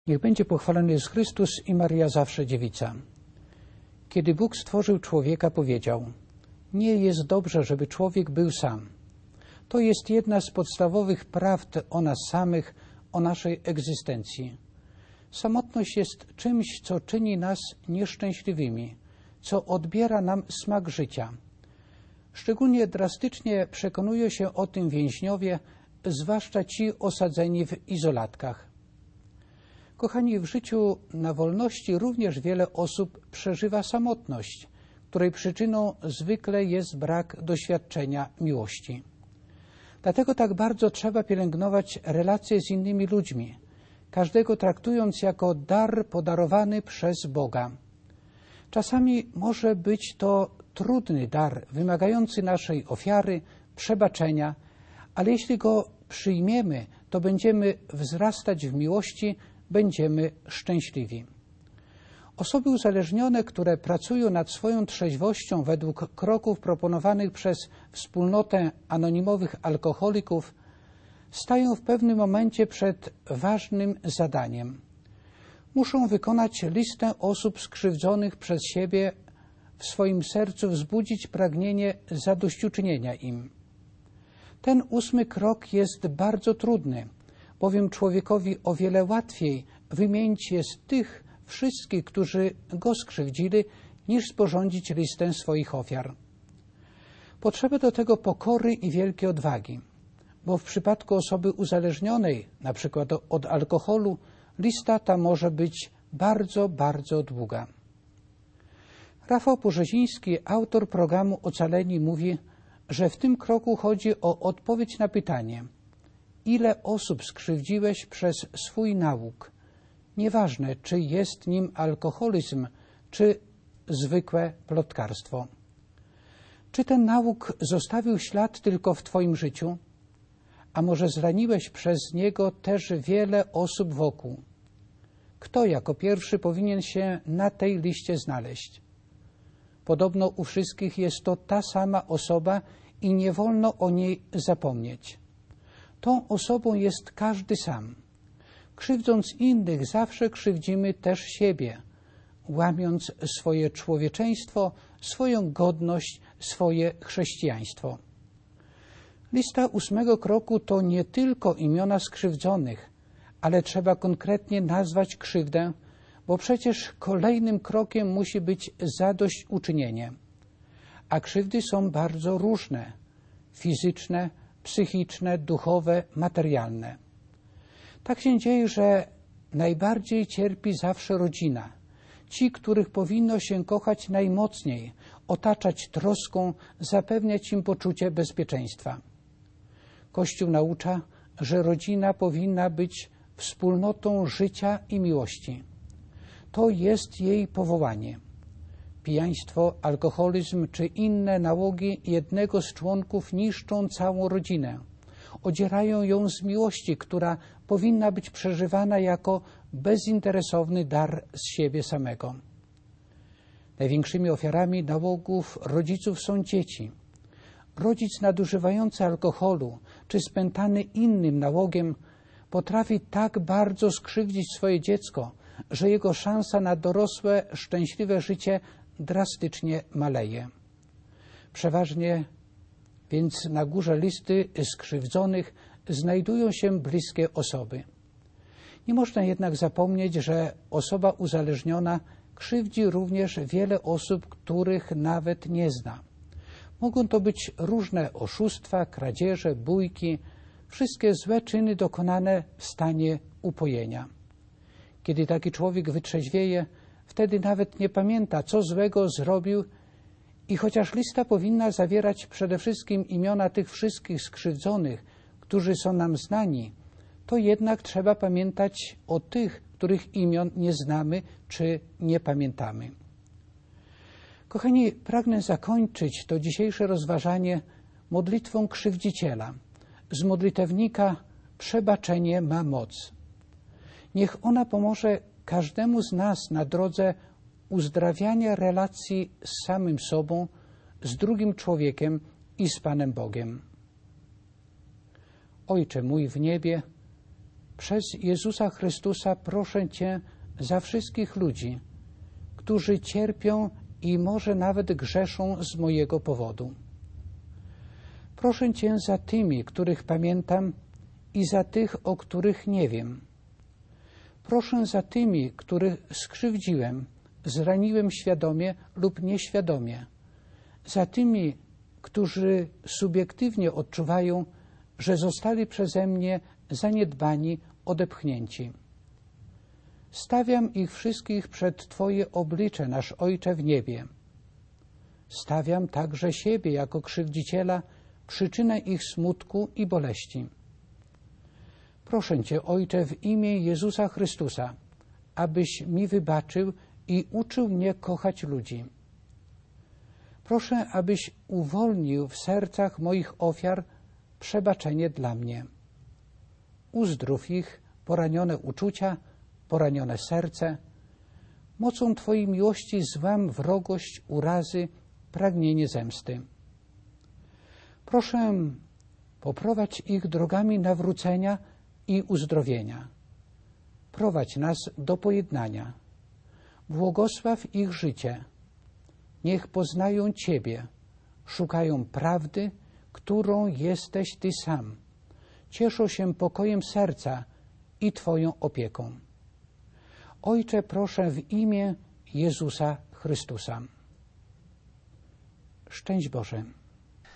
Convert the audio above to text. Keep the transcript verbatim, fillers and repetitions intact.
Niech będzie pochwalony Jezus Chrystus i Maria zawsze dziewica. Kiedy Bóg stworzył człowieka, powiedział: nie jest dobrze, żeby człowiek był sam. To jest jedna z podstawowych prawd o nas samych, o naszej egzystencji. Samotność jest czymś, co czyni nas nieszczęśliwymi, co odbiera nam smak życia. Szczególnie drastycznie przekonują się o tym więźniowie, zwłaszcza ci osadzeni w izolatkach. Kochani, w życiu na wolności również wiele osób przeżywa samotność, której przyczyną zwykle jest brak doświadczenia miłości. Dlatego tak bardzo trzeba pielęgnować relacje z innymi ludźmi, każdego traktując jako dar podarowany przez Boga. Czasami może być to trudny dar, wymagający naszej ofiary, przebaczenia, ale jeśli go przyjmiemy, to będziemy wzrastać w miłości, będziemy szczęśliwi. Osoby uzależnione, które pracują nad swoją trzeźwością według kroków proponowanych przez wspólnotę anonimowych alkoholików, stają w pewnym momencie przed ważnym zadaniem. Muszą wykonać listę osób skrzywdzonych przez siebie, w swoim sercu wzbudzić pragnienie zadośćuczynienia im. Ten ósmy krok jest bardzo trudny, bowiem człowiekowi o wiele łatwiej wymienić jest tych wszystkich, którzy go skrzywdzili, niż sporządzić listę swoich ofiar. Potrzeba do tego pokory i wielkiej odwagi, bo w przypadku osoby uzależnionej, na przykład od alkoholu, lista ta może być bardzo, bardzo długa. Rafał Porzeziński, autor programu Ocaleni, mówi, że w tym kroku chodzi o odpowiedź na pytanie: ile osób skrzywdziłeś przez swój nauk? Nieważne, czy jest nim alkoholizm, czy zwykłe plotkarstwo. Czy ten nauk zostawił ślad tylko w twoim życiu? A może zraniłeś przez niego też wiele osób wokół? Kto jako pierwszy powinien się na tej liście znaleźć? Podobno u wszystkich jest to ta sama osoba i nie wolno o niej zapomnieć. Tą osobą jest każdy sam. Krzywdząc innych, zawsze krzywdzimy też siebie, łamiąc swoje człowieczeństwo, swoją godność, swoje chrześcijaństwo. Lista ósmego kroku to nie tylko imiona skrzywdzonych, ale trzeba konkretnie nazwać krzywdę, bo przecież kolejnym krokiem musi być zadośćuczynienie. A krzywdy są bardzo różne: fizyczne, psychiczne, duchowe, materialne. Tak się dzieje, że najbardziej cierpi zawsze rodzina. Ci, których powinno się kochać najmocniej, otaczać troską, zapewniać im poczucie bezpieczeństwa. Kościół naucza, że rodzina powinna być wspólnotą życia i miłości. To jest jej powołanie. Pijaństwo, alkoholizm czy inne nałogi jednego z członków niszczą całą rodzinę. Odzierają ją z miłości, która powinna być przeżywana jako bezinteresowny dar z siebie samego. Największymi ofiarami nałogów rodziców są dzieci. Rodzic nadużywający alkoholu czy spętany innym nałogiem potrafi tak bardzo skrzywdzić swoje dziecko, że jego szansa na dorosłe, szczęśliwe życie drastycznie maleje. Przeważnie więc na górze listy skrzywdzonych znajdują się bliskie osoby. Nie można jednak zapomnieć, że osoba uzależniona krzywdzi również wiele osób, których nawet nie zna. Mogą to być różne oszustwa, kradzieże, bójki, wszystkie złe czyny dokonane w stanie upojenia. Kiedy taki człowiek wytrzeźwieje, wtedy nawet nie pamięta, co złego zrobił, i chociaż lista powinna zawierać przede wszystkim imiona tych wszystkich skrzywdzonych, którzy są nam znani, to jednak trzeba pamiętać o tych, których imion nie znamy czy nie pamiętamy. Kochani, pragnę zakończyć to dzisiejsze rozważanie modlitwą krzywdziciela. Z modlitewnika przebaczenie ma moc. Niech ona pomoże każdemu z nas na drodze uzdrawiania relacji z samym sobą, z drugim człowiekiem i z Panem Bogiem. Ojcze mój w niebie, przez Jezusa Chrystusa proszę Cię za wszystkich ludzi, którzy cierpią i może nawet grzeszą z mojego powodu. Proszę Cię za tymi, których pamiętam i za tych, o których nie wiem. Proszę za tymi, których skrzywdziłem, zraniłem świadomie lub nieświadomie. Za tymi, którzy subiektywnie odczuwają, że zostali przeze mnie zaniedbani, odepchnięci. Stawiam ich wszystkich przed Twoje oblicze, nasz Ojcze w niebie. Stawiam także siebie jako krzywdziciela, przyczynę ich smutku i boleści. Proszę Cię, Ojcze, w imię Jezusa Chrystusa, abyś mi wybaczył i uczył mnie kochać ludzi. Proszę, abyś uwolnił w sercach moich ofiar przebaczenie dla mnie. Uzdrów ich poranione uczucia, poranione serce. Mocą Twojej miłości złam wrogość, urazy, pragnienie zemsty. Proszę, poprowadź ich drogami nawrócenia i uzdrowienia. Prowadź nas do pojednania. Błogosław ich życie. Niech poznają Ciebie, szukają prawdy, którą jesteś Ty sam. Cieszą się pokojem serca i Twoją opieką. Ojcze, proszę w imię Jezusa Chrystusa. Szczęść Boże.